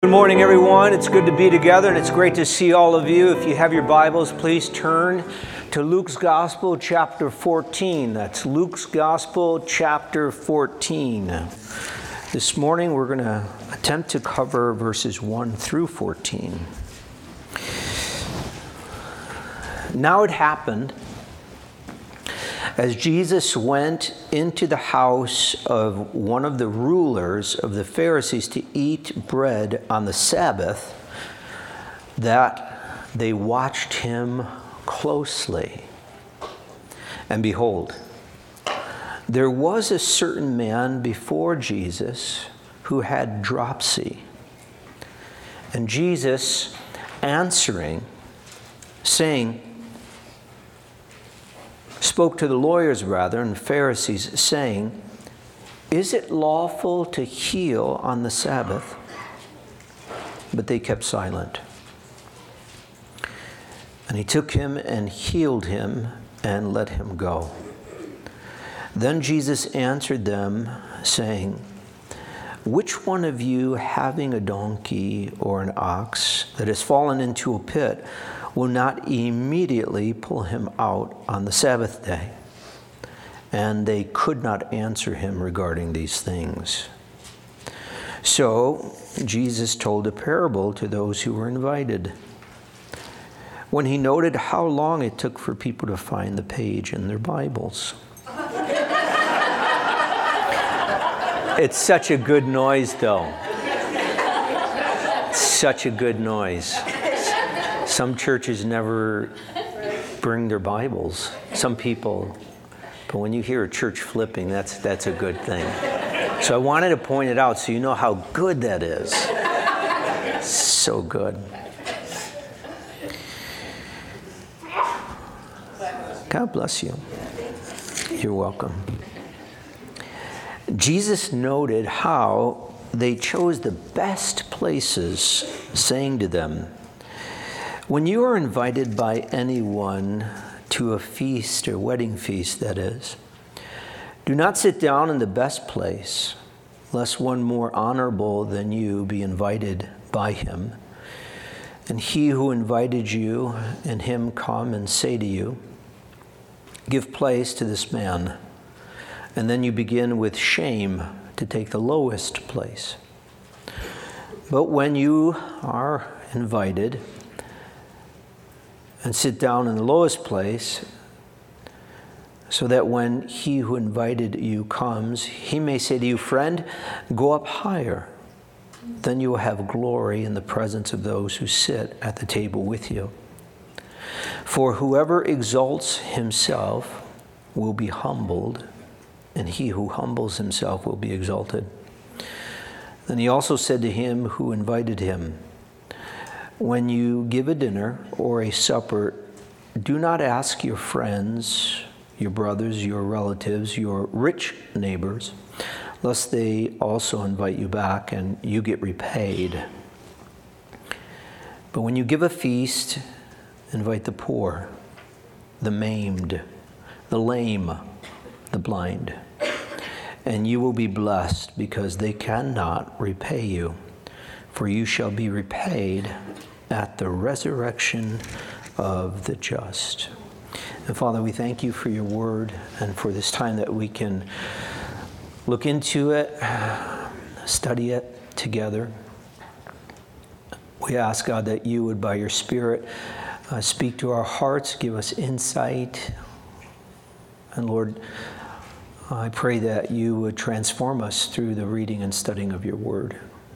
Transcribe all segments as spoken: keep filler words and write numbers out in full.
Good morning, everyone. It's good to be together, and it's great to see all of you. If you have your Bibles, please turn to Luke's Gospel, chapter fourteen. That's Luke's Gospel, chapter fourteen. This morning, we're going to attempt to cover verses one through fourteen. Now it happened, as Jesus went into the house of one of the rulers of the Pharisees to eat bread on the Sabbath, that they watched him closely. And behold, there was a certain man before Jesus who had dropsy. And Jesus, answering, saying, spoke to the lawyers rather and Pharisees, saying, is it lawful to heal on the Sabbath? But they kept silent. And he took him and healed him and let him go. Then Jesus answered them, saying, which one of you, having a donkey or an ox that has fallen into a pit, will not immediately pull him out on the Sabbath day? And they could not answer him regarding these things. So Jesus told a parable to those who were invited. When he noted how long it took for people to find the page in their Bibles. It's such a good noise, though. Such a good noise. Some churches never bring their Bibles. Some people, but when you hear a church flipping, that's that's a good thing. So I wanted to point it out so you know how good that is. So good. God bless you. You're welcome. Jesus noted how they chose the best places, saying to them, when you are invited by anyone to a feast, or wedding feast that is, do not sit down in the best place, lest one more honorable than you be invited by him. And he who invited you and him come and say to you, give place to this man. And then you begin with shame to take the lowest place. But when you are invited, and sit down in the lowest place, so that when he who invited you comes, he may say to you, friend, go up higher. Then you will have glory in the presence of those who sit at the table with you. For whoever exalts himself will be humbled, and he who humbles himself will be exalted. Then he also said to him who invited him, when you give a dinner or a supper, do not ask your friends, your brothers, your relatives, your rich neighbors, lest they also invite you back and you get repaid. But when you give a feast, invite the poor, the maimed, the lame, the blind, and you will be blessed because they cannot repay you, for you shall be repaid at the resurrection of the just. And Father, we thank you for your word and for this time that we can look into it, study it together. We ask, God, that you would, by your Spirit, uh, speak to our hearts, give us insight. And Lord, I pray that you would transform us through the reading and studying of your word.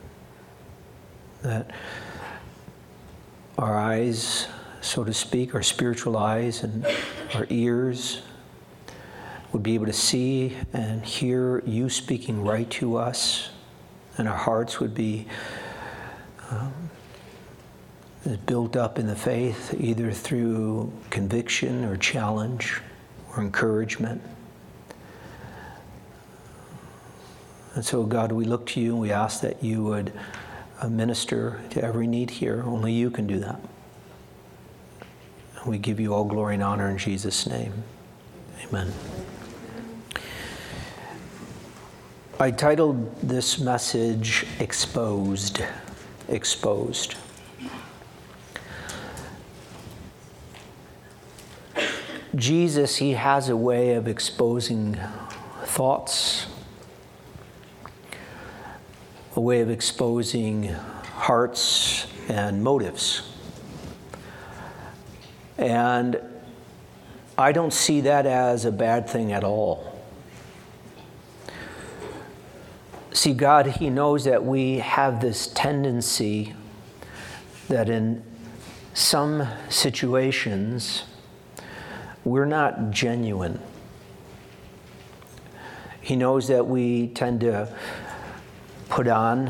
That our eyes, so to speak, our spiritual eyes and our ears would be able to see and hear you speaking right to us, and our hearts would be um, built up in the faith, either through conviction or challenge or encouragement. And so, God, we look to you and we ask that you would uh, minister to every need here. Only you can do that. And we give you all glory and honor in Jesus' name. Amen. I titled this message, Exposed. exposed. Jesus, he has a way of exposing thoughts, a way of exposing hearts and motives. And I don't see that as a bad thing at all. See, God, he knows that we have this tendency that in some situations, we're not genuine. He knows that we tend to put on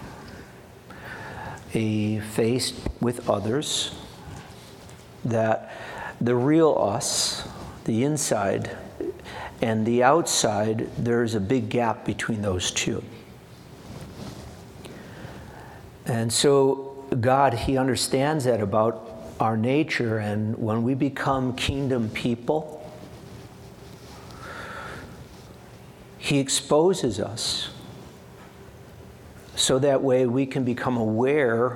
a face with others, that the real us, the inside, and the outside, there's a big gap between those two. And so God, he understands that about our nature, and when we become kingdom people, he exposes us so that way we can become aware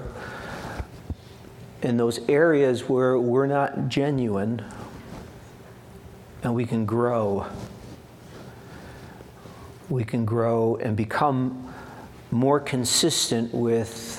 in those areas where we're not genuine, and we can grow. We can grow and become more consistent with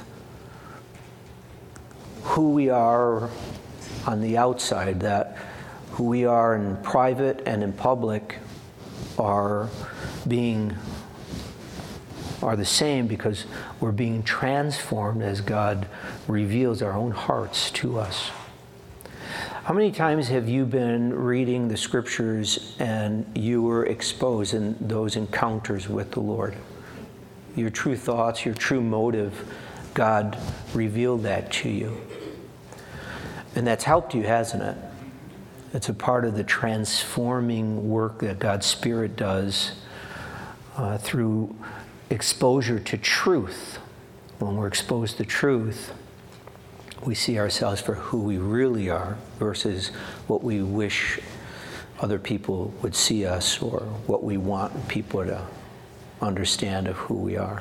who we are on the outside, that who we are in private and in public are being are the same, because we're being transformed as God reveals our own hearts to us. How many times have you been reading the scriptures and you were exposed in those encounters with the Lord? Your true thoughts, your true motive, God revealed that to you. And that's helped you, hasn't it? It's a part of the transforming work that God's Spirit does uh, through exposure to truth. When we're exposed to truth, we see ourselves for who we really are versus what we wish other people would see us, or what we want people to understand of who we are.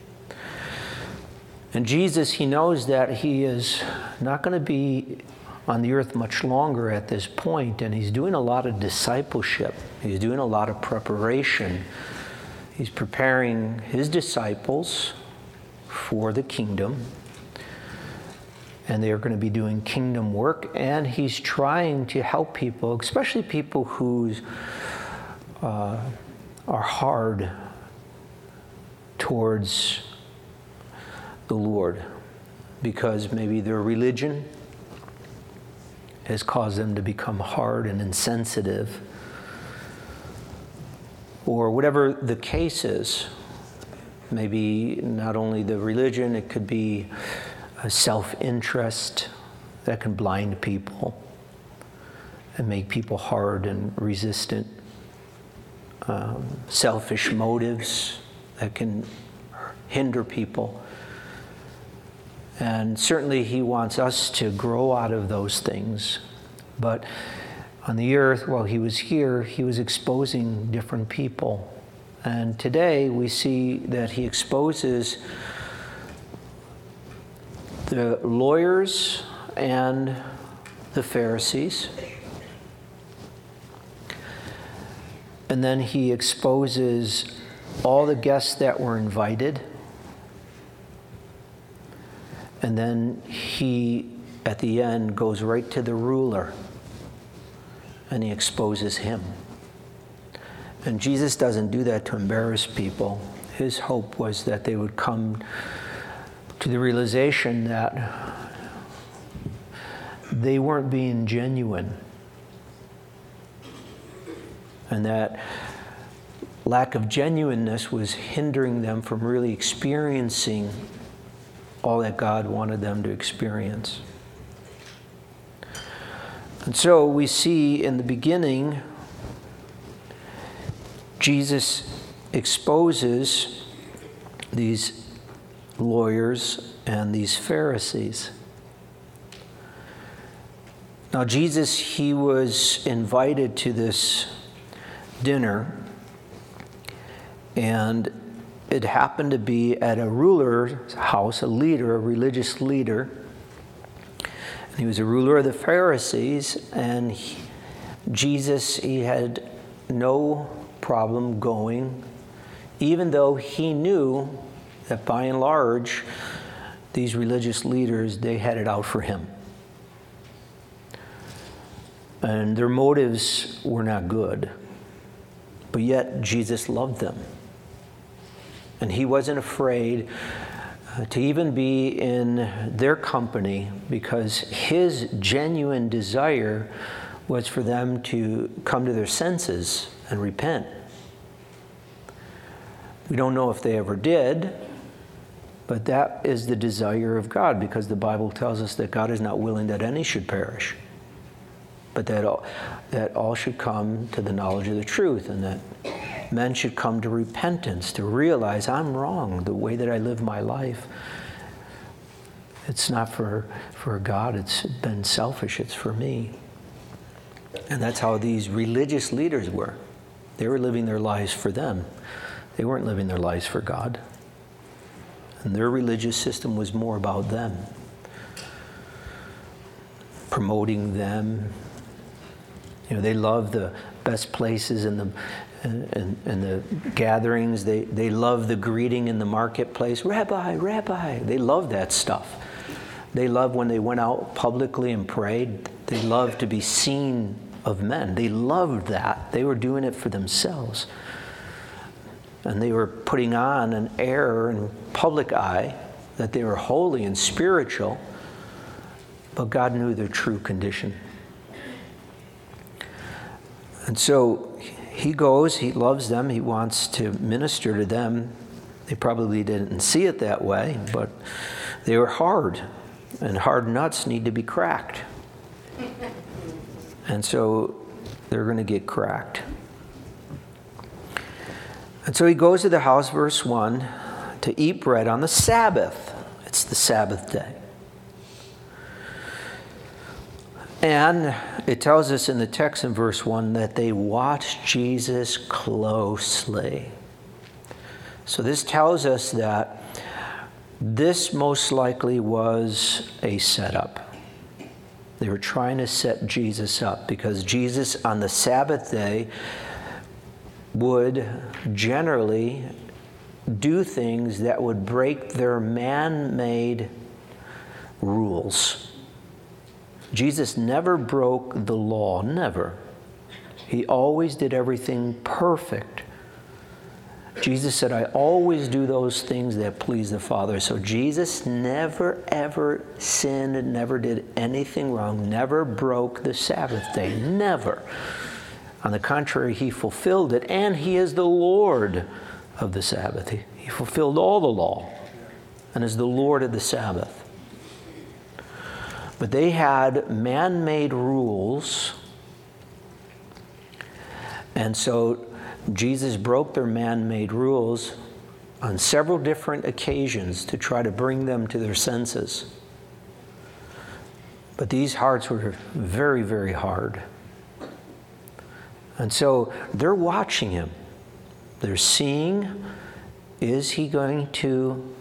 And Jesus, he knows that he is not going to be on the earth much longer at this point, and he's doing a lot of discipleship. He's doing a lot of preparation. He's preparing his disciples for the kingdom, and they are going to be doing kingdom work, and he's trying to help people, especially people who uh, are hard towards the Lord, because maybe their religion has caused them to become hard and insensitive, or whatever the case is. Maybe not only the religion, it could be a self-interest that can blind people and make people hard and resistant. Um, selfish motives that can hinder people. And certainly he wants us to grow out of those things. But on the earth, while he was here, he was exposing different people. And today we see that he exposes the lawyers and the Pharisees. And then he exposes all the guests that were invited. And then he, at the end, goes right to the ruler, and he exposes him. And Jesus doesn't do that to embarrass people. His hope was that they would come to the realization that they weren't being genuine, and that lack of genuineness was hindering them from really experiencing all that God wanted them to experience. And so we see in the beginning, Jesus exposes these lawyers and these Pharisees. Now Jesus, he was invited to this dinner, and it happened to be at a ruler's house, a leader, a religious leader. And he was a ruler of the Pharisees, and he, Jesus, he had no problem going, even though he knew that by and large, these religious leaders, they had it out for him. And their motives were not good. But yet, Jesus loved them. And he wasn't afraid uh, to even be in their company, because his genuine desire was for them to come to their senses and repent. We don't know if they ever did, but that is the desire of God, because the Bible tells us that God is not willing that any should perish, but that all, that all should come to the knowledge of the truth, and that men should come to repentance, to realize I'm wrong, the way that I live my life. It's not for, for God, it's been selfish, it's for me. And that's how these religious leaders were. They were living their lives for them. They weren't living their lives for God. And their religious system was more about them, promoting them. You know, they loved the best places in the in, in the gatherings. They they loved the greeting in the marketplace. Rabbi, Rabbi. They loved that stuff. They loved when they went out publicly and prayed. They loved to be seen of men. They loved that. They were doing it for themselves. And they were putting on an air in public eye that they were holy and spiritual, but God knew their true condition. And so he goes, he loves them, he wants to minister to them. They probably didn't see it that way, but they were hard, and hard nuts need to be cracked. And so they're going to get cracked. And so he goes to the house, verse one, to eat bread on the Sabbath. It's the Sabbath day. And it tells us in the text in verse one that they watched Jesus closely. So this tells us that this most likely was a setup. They were trying to set Jesus up, because Jesus on the Sabbath day would generally do things that would break their man-made rules. Jesus never broke the law, never. He always did everything perfect. Jesus said, I always do those things that please the Father. So Jesus never, ever sinned, never did anything wrong, never broke the Sabbath day, never. On the contrary, he fulfilled it, and he is the Lord of the Sabbath. He, he fulfilled all the law and is the Lord of the Sabbath. But they had man-made rules, and so Jesus broke their man-made rules on several different occasions to try to bring them to their senses. But these hearts were very, very hard. And so they're watching him. They're seeing, is he going to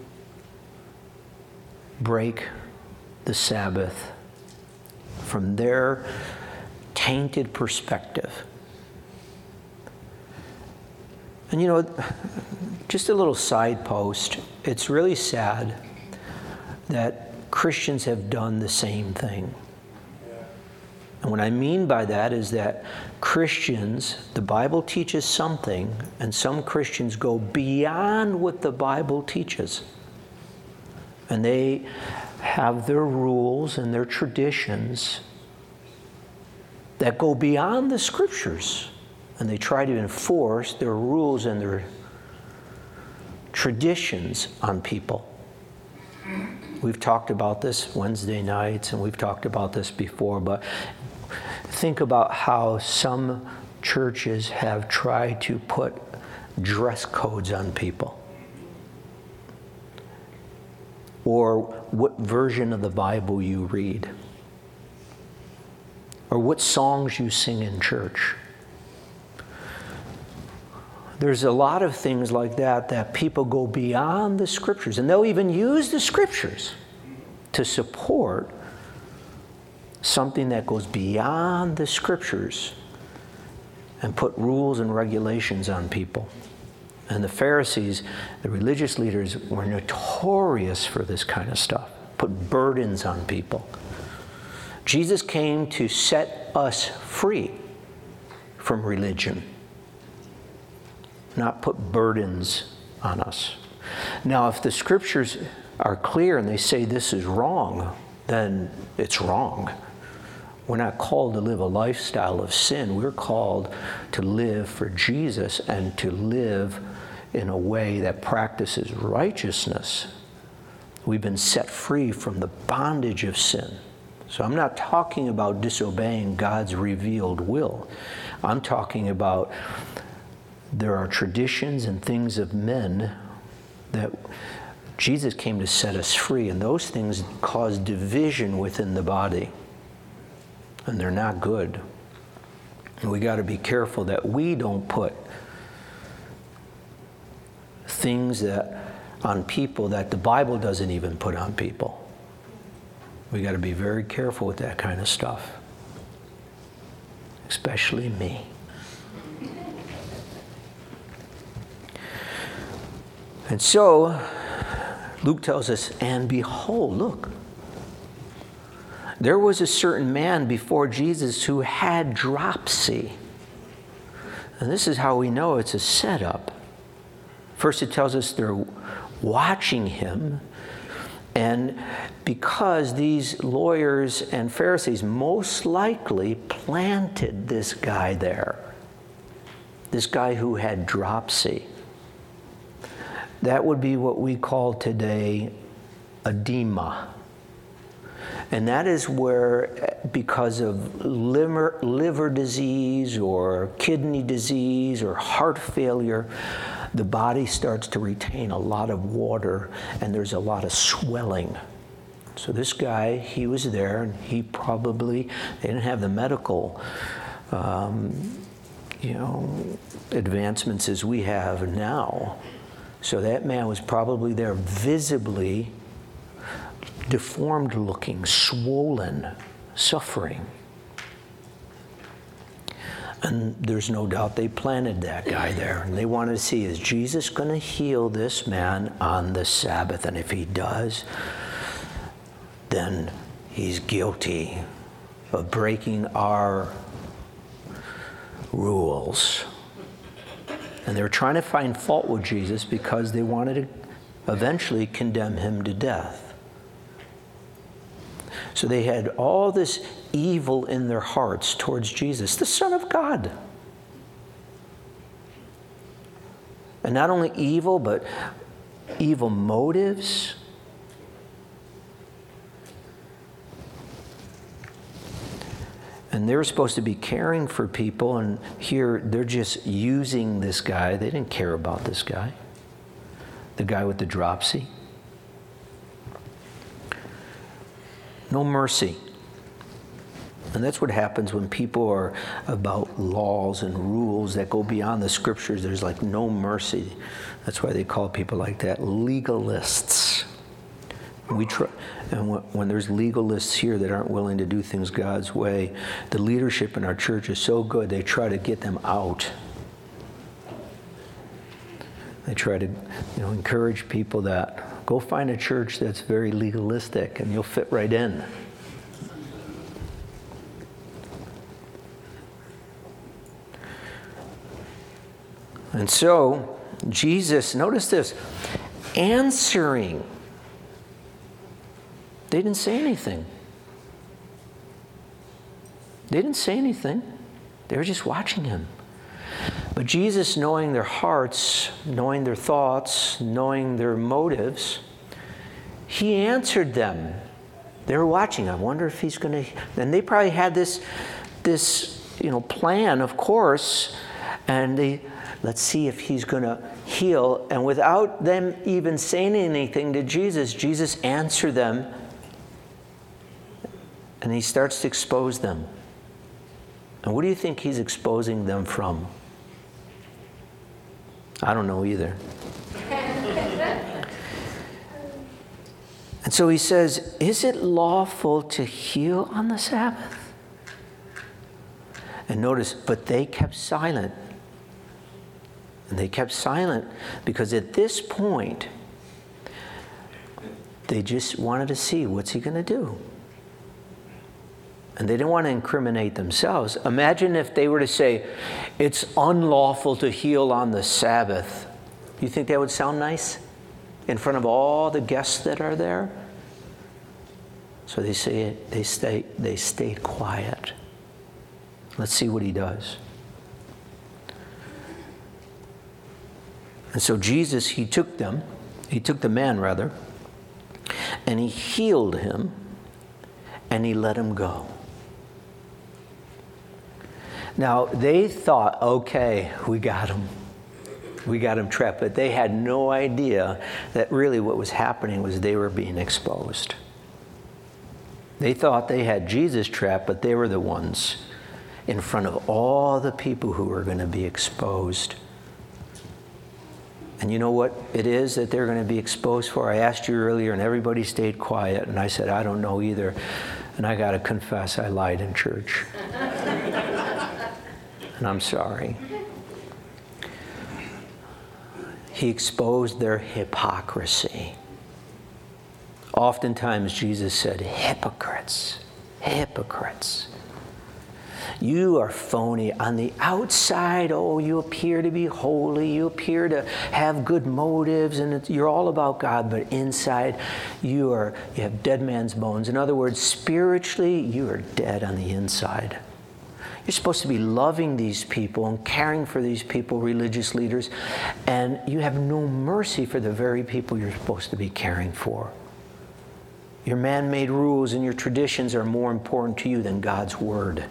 break the Sabbath from their tainted perspective? And you know, just a little side post, it's really sad that Christians have done the same thing. And what I mean by that is that Christians, the Bible teaches something, and some Christians go beyond what the Bible teaches. And they have their rules and their traditions that go beyond the Scriptures. And they try to enforce their rules and their traditions on people. We've talked about this Wednesday nights, and we've talked about this before, but think about how some churches have tried to put dress codes on people, or what version of the Bible you read, or what songs you sing in church. there's a lot of things like that that people go beyond the Scriptures, and they'll even use the Scriptures to support something that goes beyond the Scriptures and put rules and regulations on people. And the Pharisees, the religious leaders, were notorious for this kind of stuff, put burdens on people. Jesus came to set us free from religion, not put burdens on us. Now, if the Scriptures are clear and they say this is wrong, then it's wrong. We're not called to live a lifestyle of sin. We're called to live for Jesus and to live in a way that practices righteousness. We've been set free from the bondage of sin. So I'm not talking about disobeying God's revealed will. I'm talking about there are traditions and things of men that Jesus came to set us free, and those things cause division within the body. And they're not good. And we got to be careful that we don't put things that on people that the Bible doesn't even put on people. We got to be very careful with that kind of stuff. Especially me. And so, Luke tells us, and behold, look, there was a certain man before Jesus who had dropsy. And this is how we know it's a setup. First it tells us they're watching him. And because these lawyers and Pharisees most likely planted this guy there, this guy who had dropsy, that would be what we call today edema. And that is where, because of liver, liver disease or kidney disease or heart failure, the body starts to retain a lot of water and there's a lot of swelling. So this guy, he was there, and he probably, they didn't have the medical um, you know, advancements as we have now. So that man was probably there visibly deformed looking, swollen, suffering. And there's no doubt they planted that guy there. And they wanted to see, is Jesus going to heal this man on the Sabbath? And if he does, then he's guilty of breaking our rules. And they were trying to find fault with Jesus because they wanted to eventually condemn him to death. So they had all this evil in their hearts towards Jesus, the Son of God. And not only evil, but evil motives. And they were supposed to be caring for people, and here they're just using this guy. They didn't care about this guy, the guy with the dropsy. No mercy. And that's what happens when people are about laws and rules that go beyond the Scriptures. There's like no mercy. That's why they call people like that legalists. We try, and when, when there's legalists here that aren't willing to do things God's way, the leadership in our church is so good, they try to get them out. They try to, you know, encourage people that go find a church that's very legalistic and you'll fit right in. And so, Jesus, notice this, answering. They didn't say anything. They didn't say anything. They were just watching him. But Jesus, knowing their hearts, knowing their thoughts, knowing their motives, he answered them. They were watching. I wonder if he's going to... And they probably had this, this, you know, plan, of course, and they... Let's see if he's going to heal. And without them even saying anything to Jesus, Jesus answered them. And he starts to expose them. And what do you think he's exposing them from? I don't know either. And so he says, is it lawful to heal on the Sabbath? And notice, but they kept silent. And they kept silent because at this point, they just wanted to see, what's he going to do? And they didn't want to incriminate themselves. Imagine if they were to say, it's unlawful to heal on the Sabbath. You think that would sound nice? In front of all the guests that are there? So they say they stay they stayed quiet. Let's see what he does. And so Jesus, he took them, he took the man rather, and he healed him, and he let him go. Now, they thought, okay, we got him. We got him trapped. But they had no idea that really what was happening was they were being exposed. They thought they had Jesus trapped, but they were the ones in front of all the people who were going to be exposed. And you know what it is that they're going to be exposed for? I asked you earlier, and everybody stayed quiet, and I said, I don't know either. And I got to confess, I lied in church. And I'm sorry. He exposed their hypocrisy. Oftentimes, Jesus said, hypocrites, hypocrites. You are phony. On the outside, oh, you appear to be holy. You appear to have good motives, and it's, you're all about God. But inside, you are you have dead man's bones. In other words, spiritually, you are dead on the inside. You're supposed to be loving these people and caring for these people, religious leaders, and you have no mercy for the very people you're supposed to be caring for. Your man-made rules and your traditions are more important to you than God's word.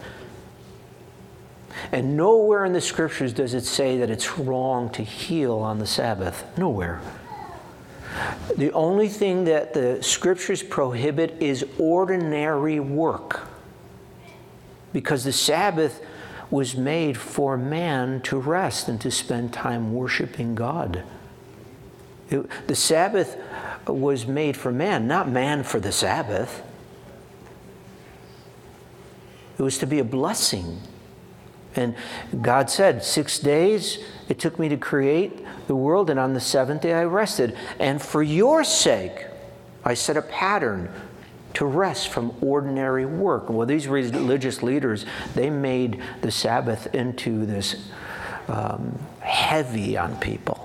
And nowhere in the scriptures does it say that it's wrong to heal on the Sabbath. Nowhere. The only thing that the scriptures prohibit is ordinary work. Because the Sabbath was made for man to rest and to spend time worshiping God. It, the Sabbath was made for man, not man for the Sabbath. It was to be a blessing. And God said, six days it took me to create the world, and on the seventh day I rested. And for your sake, I set a pattern to rest from ordinary work. Well, these religious leaders, they made the Sabbath into this um, heavy on people.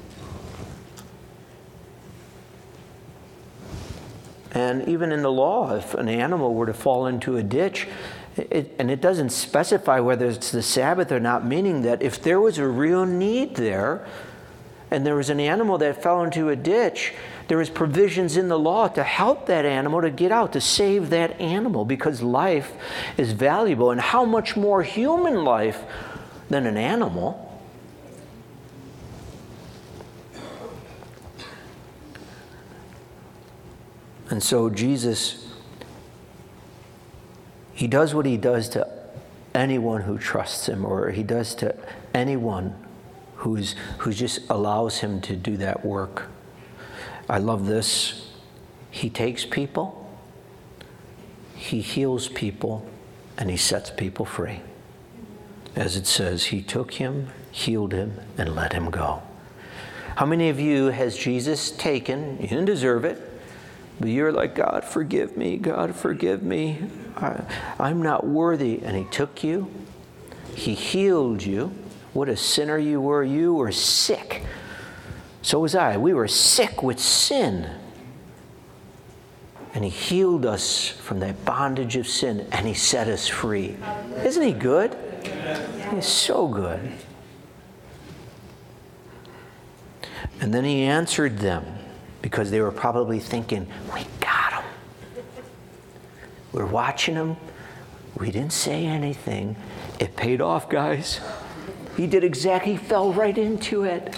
And even in the law, if an animal were to fall into a ditch, it, and it doesn't specify whether it's the Sabbath or not, meaning that if there was a real need there, and there was an animal that fell into a ditch, there was provisions in the law to help that animal to get out, to save that animal, because life is valuable. And how much more human life than an animal? And so Jesus, he does what he does to anyone who trusts him, or he does to anyone who's who just allows him to do that work. I love this. He takes people, he heals people, and he sets people free. As it says, he took him, healed him, and let him go. How many of you has Jesus taken? You didn't deserve it, but you're like, God, forgive me, God, forgive me. I, I'm not worthy. And he took you, he healed you. What a sinner you were. You were sick. So was I. We were sick with sin. And he healed us from that bondage of sin, and he set us free. Isn't he good? He's so good. And then he answered them, because they were probably thinking, we got him. We're watching him. We didn't say anything. It paid off, guys. He did exactly, he fell right into it.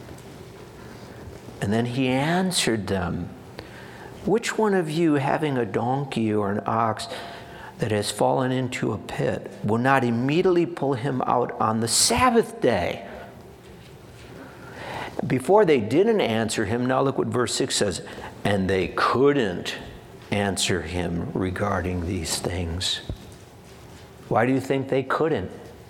And then he answered them, which one of you, having a donkey or an ox that has fallen into a pit, will not immediately pull him out on the Sabbath day? Before they didn't answer him, now look what verse six says, and they couldn't answer him regarding these things. Why do you think they couldn't?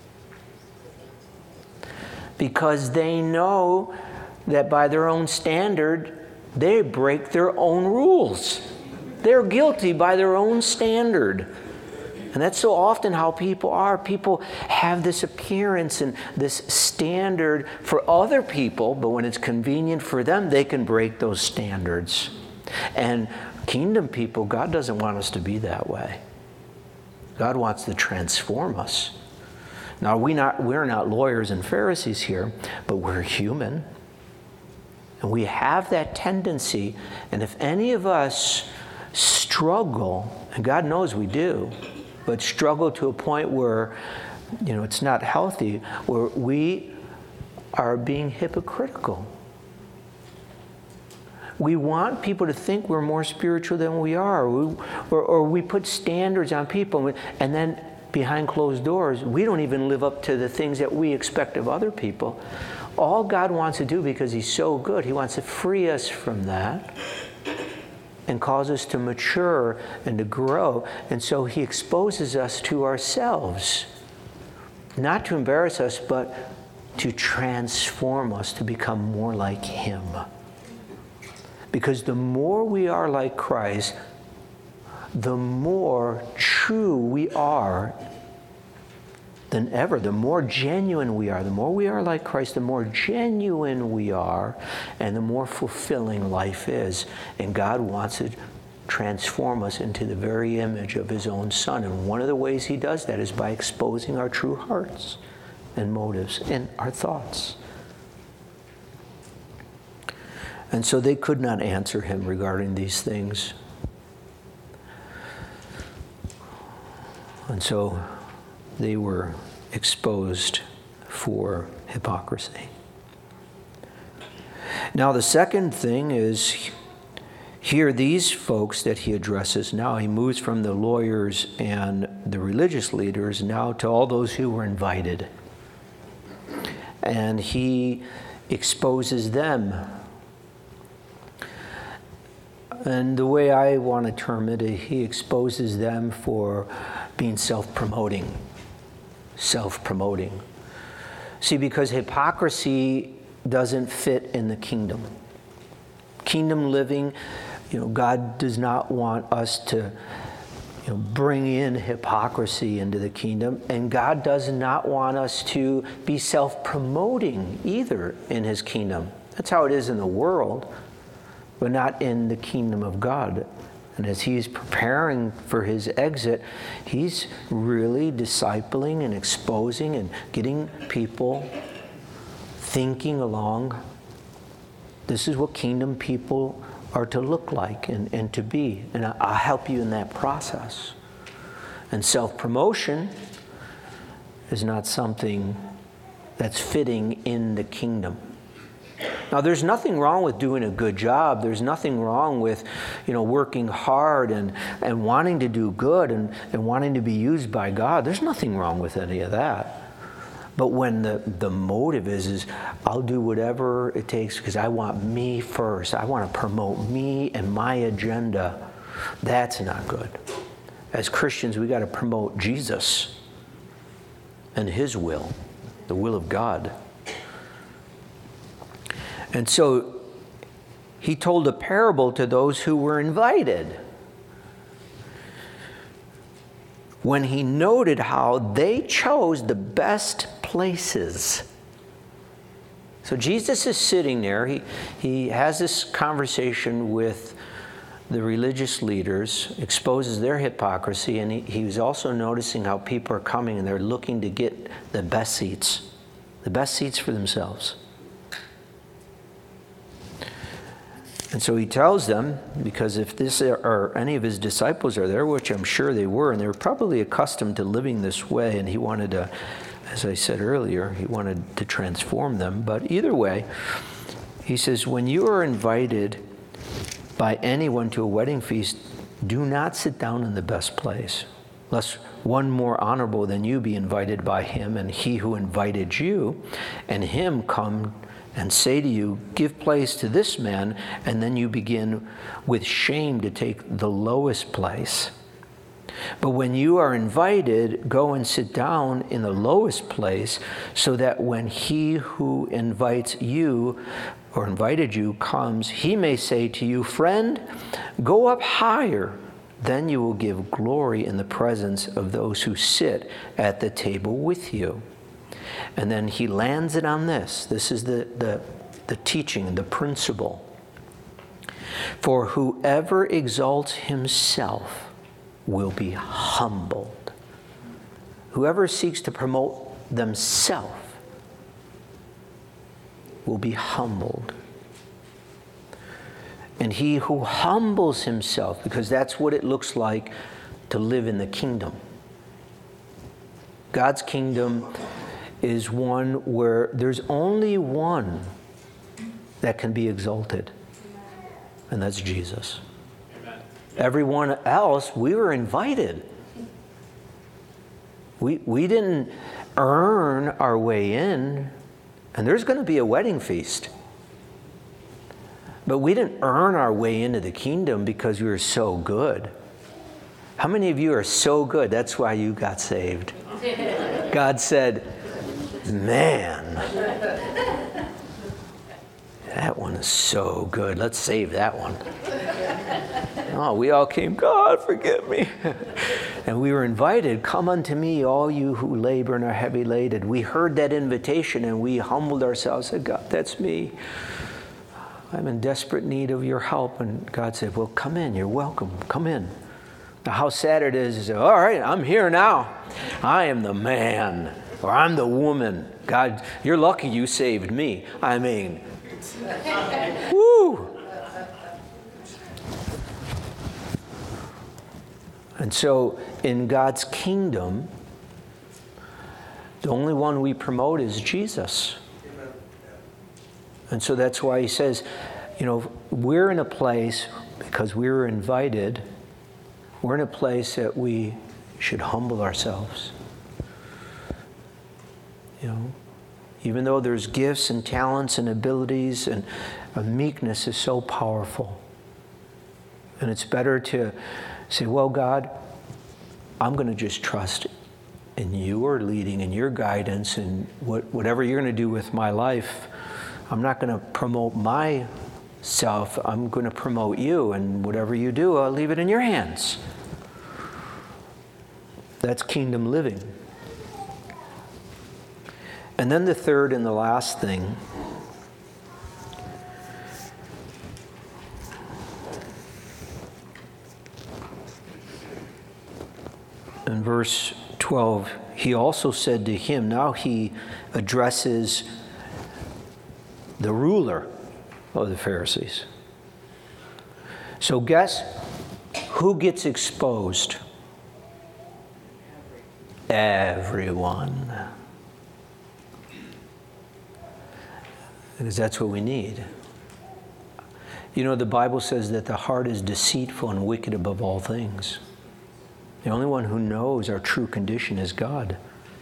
Because they know that by their own standard, they break their own rules. They're guilty by their own standard. And that's so often how people are. People have this appearance and this standard for other people, but when it's convenient for them, they can break those standards. And kingdom people, God doesn't want us to be that way. God wants to transform us. Now, we not, we're not lawyers and Pharisees here, but we're human. And we have that tendency. And if any of us struggle, and God knows we do, but struggle to a point where, you know, it's not healthy, where we are being hypocritical. We want people to think we're more spiritual than we are, we, or, or we put standards on people, and then behind closed doors, we don't even live up to the things that we expect of other people. All God wants to do, because He's so good, He wants to free us from that and cause us to mature and to grow. And so He exposes us to ourselves, not to embarrass us, but to transform us to become more like Him. Because the more we are like Christ, the more true we are than ever. The more genuine we are, the more we are like Christ, the more genuine we are, and the more fulfilling life is. And God wants to transform us into the very image of His own Son. And one of the ways He does that is by exposing our true hearts and motives and our thoughts. And so they could not answer Him regarding these things. And so they were exposed for hypocrisy. Now, the second thing is, here, these folks that He addresses now, He moves from the lawyers and the religious leaders now to all those who were invited. And He exposes them. And the way I want to term it, He exposes them for being self-promoting. Self-promoting. See, because hypocrisy doesn't fit in the kingdom. Kingdom living, you know, God does not want us to, you know, bring in hypocrisy into the kingdom, and God does not want us to be self-promoting either in His kingdom. That's how it is in the world, but not in the kingdom of God. And as He's preparing for His exit, He's really discipling and exposing and getting people thinking along. This is what kingdom people are to look like and, and to be. And I'll help you in that process. And self-promotion is not something that's fitting in the kingdom. Now, there's nothing wrong with doing a good job. There's nothing wrong with, you know, working hard and, and wanting to do good and, and wanting to be used by God. There's nothing wrong with any of that. But when the, the motive is, is, I'll do whatever it takes because I want me first. I want to promote me and my agenda. That's not good. As Christians, we got to promote Jesus and His will, the will of God. And so He told a parable to those who were invited. When He noted how they chose the best places. So Jesus is sitting there. He, he has this conversation with the religious leaders, exposes their hypocrisy, and he, he was also noticing how people are coming and they're looking to get the best seats, the best seats for themselves. And so He tells them, because if this are, or any of His disciples are there, which I'm sure they were, and they were probably accustomed to living this way, and He wanted to, as I said earlier, He wanted to transform them. But either way, He says, when you are invited by anyone to a wedding feast, do not sit down in the best place, lest one more honorable than you be invited by him, and he who invited you and him come and say to you, give place to this man, and then you begin with shame to take the lowest place. But when you are invited, go and sit down in the lowest place, so that when he who invites you or invited you comes, he may say to you, friend, go up higher. Then you will give glory in the presence of those who sit at the table with you. And then he lands it on this. This is the, the, the teaching, the principle. For whoever exalts himself will be humbled. Whoever seeks to promote themselves will be humbled. And he who humbles himself, because that's what it looks like to live in the kingdom. God's kingdom is one where there's only one that can be exalted, and that's Jesus. Amen. Everyone else, we were invited. We, we didn't earn our way in, and there's going to be a wedding feast. But we didn't earn our way into the kingdom because we were so good. How many of you are so good? That's why you got saved. God said, man, that one is so good. Let's save that one. Oh, we all came, God, forgive me. And we were invited, come unto me, all you who labor and are heavy laden. We heard that invitation and we humbled ourselves and said, God, that's me. I'm in desperate need of your help. And God said, well, come in. You're welcome. Come in. Now, how sad it is, is all right, I'm here now. I am the man, or I'm the woman. God, you're lucky you saved me. I mean, woo. And so in God's kingdom, the only one we promote is Jesus. And so that's why he says, you know, we're in a place, because we were invited, we're in a place that we should humble ourselves. You know, even though there's gifts and talents and abilities, and a meekness is so powerful. And it's better to say, well, God, I'm going to just trust in your leading and your guidance, and what, whatever you're going to do with my life. I'm not going to promote myself. I'm going to promote you, and whatever you do, I'll leave it in your hands. That's kingdom living. And then the third and the last thing, in verse twelve, he also said to him, now he addresses the ruler of the Pharisees. So guess who gets exposed? Everyone. Because that's what we need. You know, the Bible says that the heart is deceitful and wicked above all things. The only one who knows our true condition is God.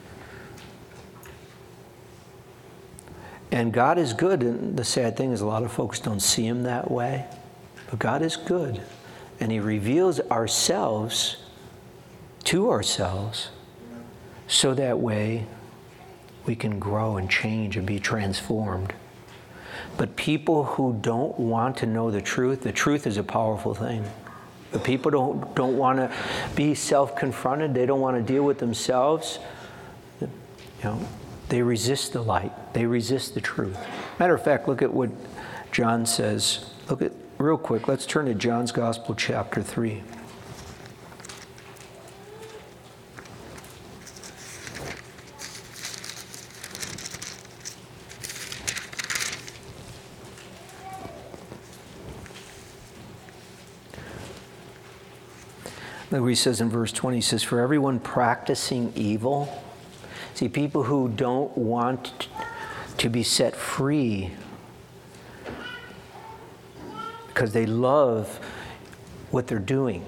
And God is good, and the sad thing is a lot of folks don't see him that way. But God is good, and he reveals ourselves to ourselves, so that way we can grow and change and be transformed. But people who don't want to know the truth, the truth is a powerful thing. But people don't, don't want to be self-confronted. They don't want to deal with themselves. You know, they resist the light. They resist the truth. Matter of fact, look at what John says. Look at, real quick, let's turn to John's Gospel, chapter three. Look what he says in verse twenty. He says, for everyone practicing evil. See, people who don't want to be set free because they love what they're doing.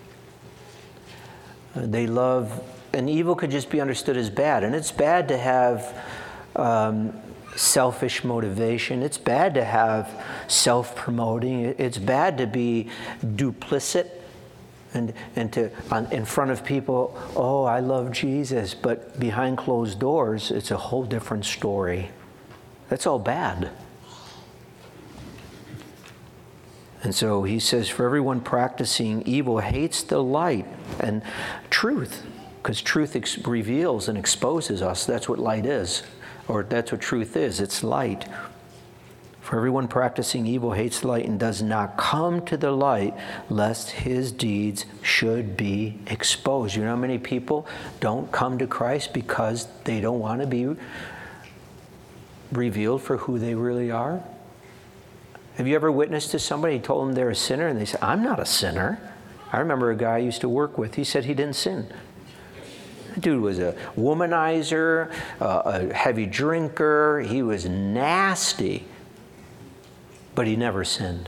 Uh, they love, and evil could just be understood as bad. And it's bad to have um, selfish motivation. It's bad to have self-promoting. It's bad to be duplicit and, and to, on, in front of people, oh, I love Jesus, but behind closed doors, it's a whole different story. That's all bad. And so he says, for everyone practicing evil hates the light and truth, because truth ex- reveals and exposes us. That's what light is, or that's what truth is. It's light. For everyone practicing evil hates the light and does not come to the light, lest his deeds should be exposed. You know how many people don't come to Christ because they don't want to be revealed for who they really are? Have you ever witnessed to somebody, told them they're a sinner, and they say, I'm not a sinner? I remember a guy I used to work with, he said he didn't sin. The dude was a womanizer, uh, a heavy drinker, he was nasty, but he never sinned.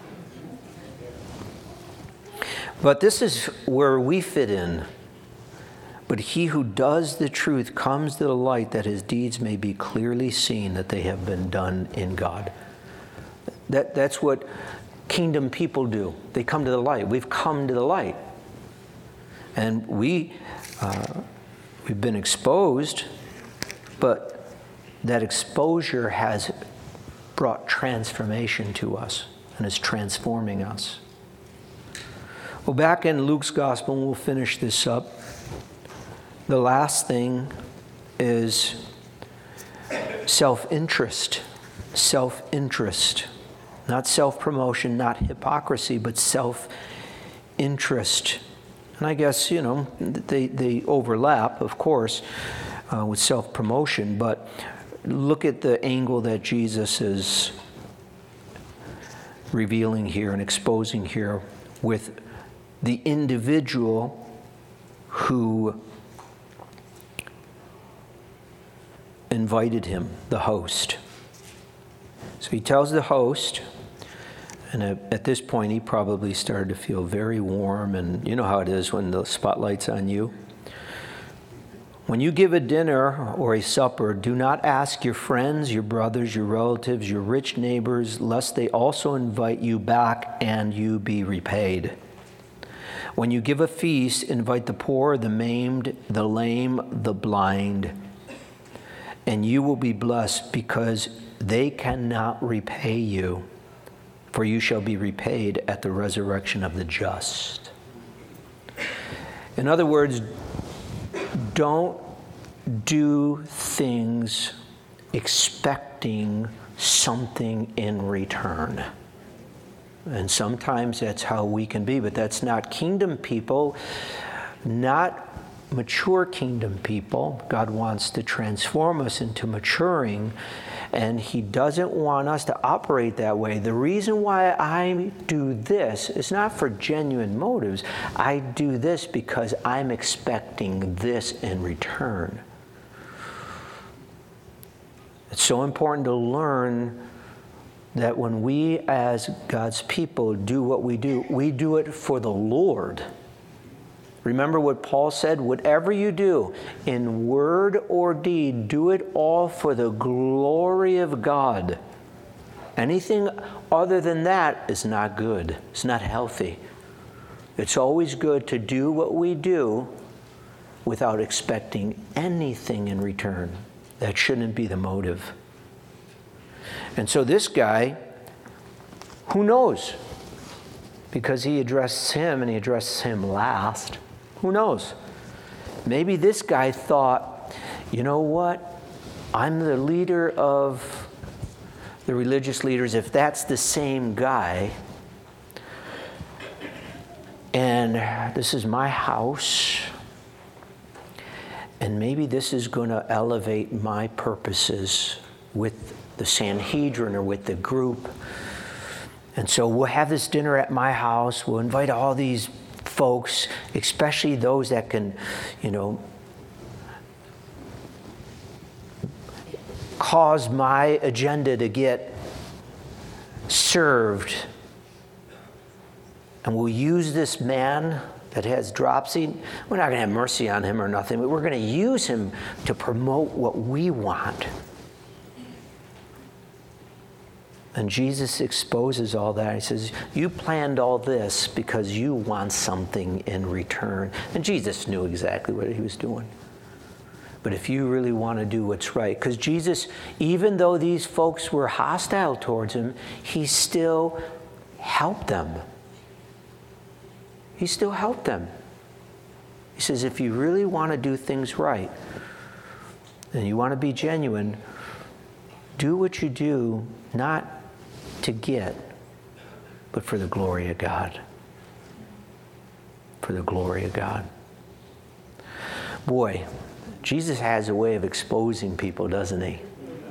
But this is where we fit in. But he who does the truth comes to the light, that his deeds may be clearly seen, that they have been done in God. That, that's what kingdom people do. They come to the light. We've come to the light. And we, uh, we've been exposed, but that exposure has brought transformation to us and is transforming us. Well, back in Luke's gospel, and we'll finish this up, the last thing is self-interest. Self-interest. Not self-promotion, not hypocrisy, but self-interest. And I guess, you know, they, they overlap, of course, uh, with self-promotion, but look at the angle that Jesus is revealing here and exposing here with the individual who invited him, the host. So he tells the host, and at this point he probably started to feel very warm, and you know how it is when the spotlight's on you. When you give a dinner or a supper, do not ask your friends, your brothers, your relatives, your rich neighbors, lest they also invite you back and you be repaid. When you give a feast, invite the poor, the maimed, the lame, the blind, and you will be blessed, because they cannot repay you, for you shall be repaid at the resurrection of the just. In other words, don't do things expecting something in return. And sometimes that's how we can be, but that's not kingdom people, not mature kingdom people. God wants to transform us into maturing, and he doesn't want us to operate that way. The reason why I do this is not for genuine motives. I do this because I'm expecting this in return. It's so important to learn that when we as God's people do what we do, we do it for the Lord. Remember what Paul said, whatever you do, in word or deed, do it all for the glory of God. Anything other than that is not good. It's not healthy. It's always good to do what we do without expecting anything in return. That shouldn't be the motive. And so this guy, who knows? Because he addresses him and he addresses him last. Who knows? Maybe this guy thought, you know what? I'm the leader of the religious leaders, if that's the same guy, and this is my house, and maybe this is going to elevate my purposes with the Sanhedrin or with the group. And so we'll have this dinner at my house. We'll invite all these folks, especially those that can, you know, cause my agenda to get served. And we'll use this man that has dropsy. We're not going to have mercy on him or nothing, but we're going to use him to promote what we want. And Jesus exposes all that. He says, you planned all this because you want something in return. And Jesus knew exactly what he was doing. But if you really want to do what's right, because Jesus, even though these folks were hostile towards him, he still helped them. He still helped them. He says, if you really want to do things right, and you want to be genuine, do what you do, not to get, but for the glory of God. For the glory of God. Boy, Jesus has a way of exposing people, doesn't he?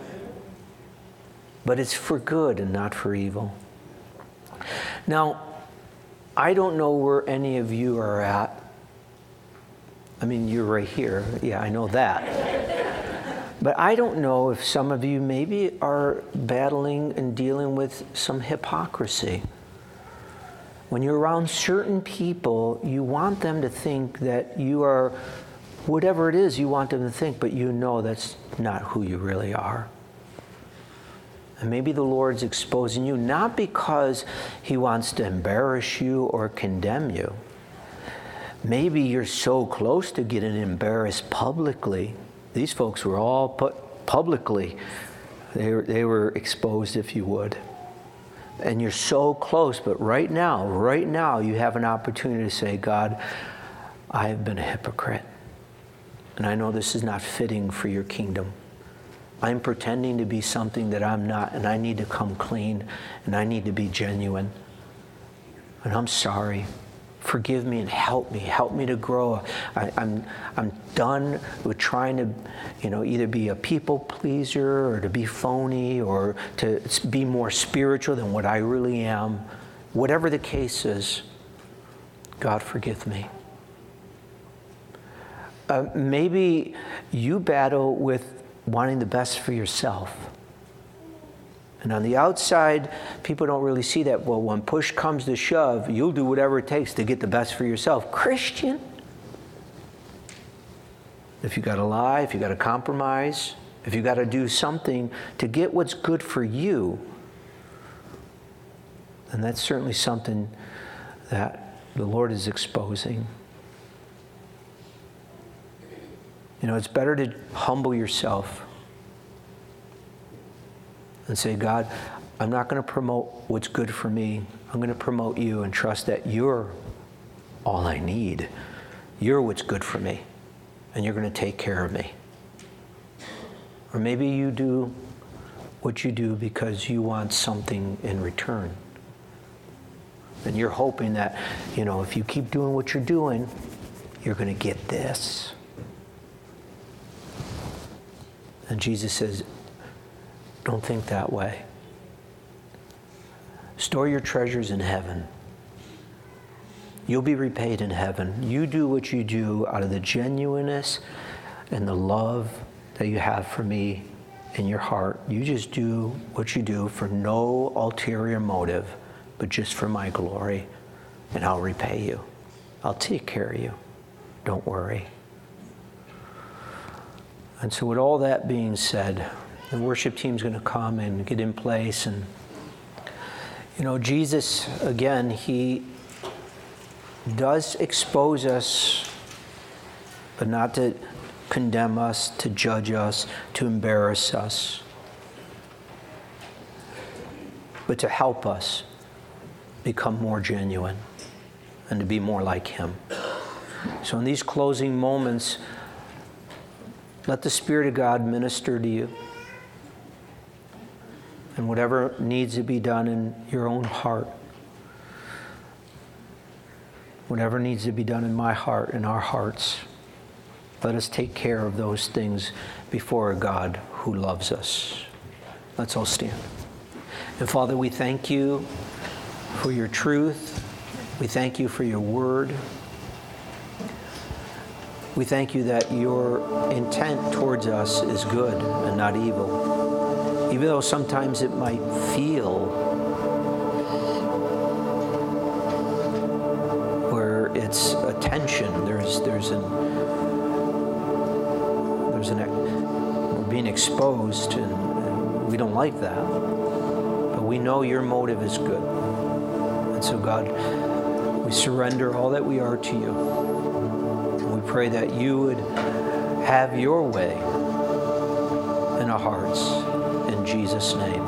But it's for good and not for evil. Now, I don't know where any of you are at. I mean, you're right here. Yeah, I know that. But I don't know if some of you maybe are battling and dealing with some hypocrisy. When you're around certain people, you want them to think that you are whatever it is you want them to think, but you know that's not who you really are. And maybe the Lord's exposing you, not because he wants to embarrass you or condemn you. Maybe you're so close to getting embarrassed publicly. These folks were all put publicly. They were, they were exposed, if you would. And you're so close, but right now, right now, you have an opportunity to say, God, I have been a hypocrite. And I know this is not fitting for your kingdom. I'm pretending to be something that I'm not, and I need to come clean, and I need to be genuine. And I'm sorry. Forgive me and help me. Help me to grow. I, I'm I'm done with trying to, you know, either be a people pleaser or to be phony or to be more spiritual than what I really am. Whatever the case is, God, forgive me. Uh, maybe you battle with wanting the best for yourself. And on the outside, people don't really see that. Well, when push comes to shove, you'll do whatever it takes to get the best for yourself. Christian? If you got to lie, if you got to compromise, if you got to do something to get what's good for you, then that's certainly something that the Lord is exposing. You know, it's better to humble yourself and say, God, I'm not going to promote what's good for me. I'm going to promote you and trust that you're all I need. You're what's good for me, and you're going to take care of me. Or maybe you do what you do because you want something in return. And you're hoping that, you know, if you keep doing what you're doing, you're going to get this. And Jesus says, don't think that way. Store your treasures in heaven. You'll be repaid in heaven. You do what you do out of the genuineness and the love that you have for me in your heart. You just do what you do for no ulterior motive, but just for my glory. And I'll repay you. I'll take care of you. Don't worry. And so with all that being said, the worship team's going to come and get in place. And, you know, Jesus, again, he does expose us, but not to condemn us, to judge us, to embarrass us, but to help us become more genuine and to be more like him. So in these closing moments, let the Spirit of God minister to you. And whatever needs to be done in your own heart, whatever needs to be done in my heart, in our hearts, let us take care of those things before a God who loves us. Let's all stand. And Father, we thank you for your truth. We thank you for your word. We thank you that your intent towards us is good and not evil. Even though sometimes it might feel where it's a tension, there's there's an there's an we're being exposed, and we don't like that. But we know your motive is good. And so, God, we surrender all that we are to you. And we pray that you would have your way in our hearts. In Jesus' name.